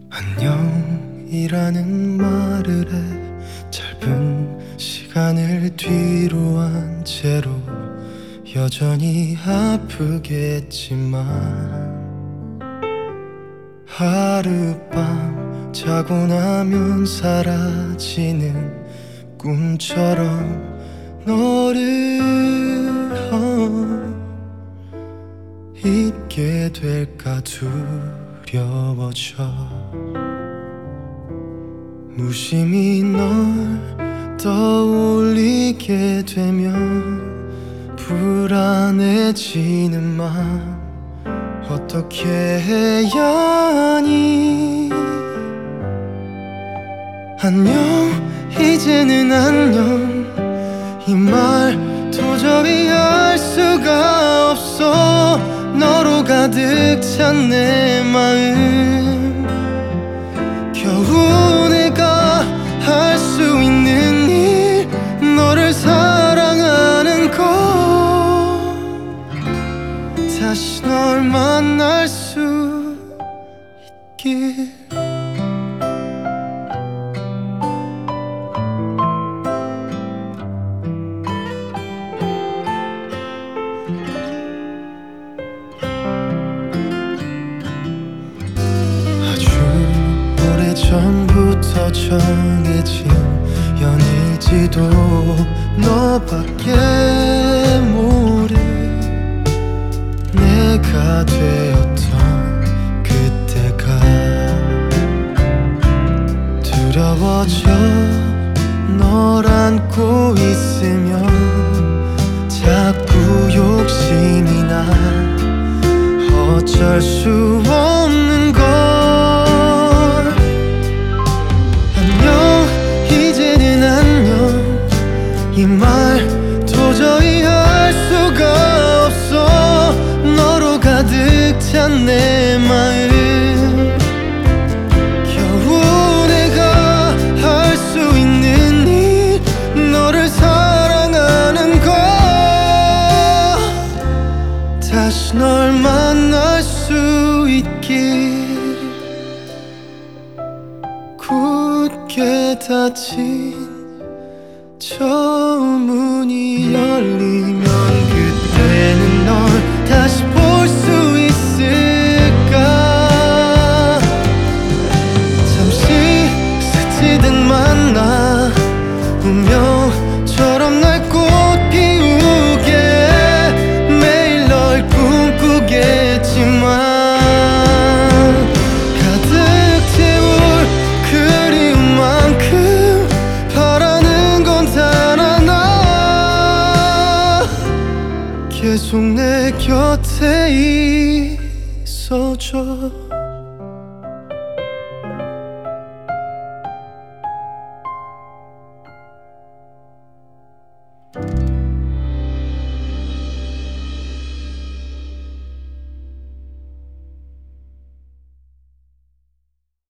안녕이라는 말을 해 짧은 시간을 뒤로 한 채로 여전히 아프겠지만 하룻밤 자고 나면 사라지는 꿈처럼 너를 잊게 될까 두려워져. 무심히 널 떠올리게 되면 불안해지는 맘 어떻게 해야 하니. 안녕 이제는 안녕 이 말 도저히 할 수가 없어. 너로 가득 찬 내 마음 겨우 내가 할 수 있는 일 너를 사랑하는 것. 다시 널 만날 수 있길. 오래전부터 정해진 연일지도 너밖에 모를 내가 되었던 그때가 두려워져. 널 안고 있으면 자꾸 욕심이 나. 어쩔 수 없는 걸. 이 말 도저히 할 수가 없어. 너로 가득 찬 내 마음 겨우 내가 할 수 있는 일 너를 사랑하는 것. 다시 널 만날 수 있길. 굳게 닫힌 저 문이 열리면 그때는 널 다시 볼 수 있을까. 잠시 스치듯 만나 운명처럼 날 꽃 피우게 매일 널 꿈꾸겠지만 계속 내 곁에 있어줘.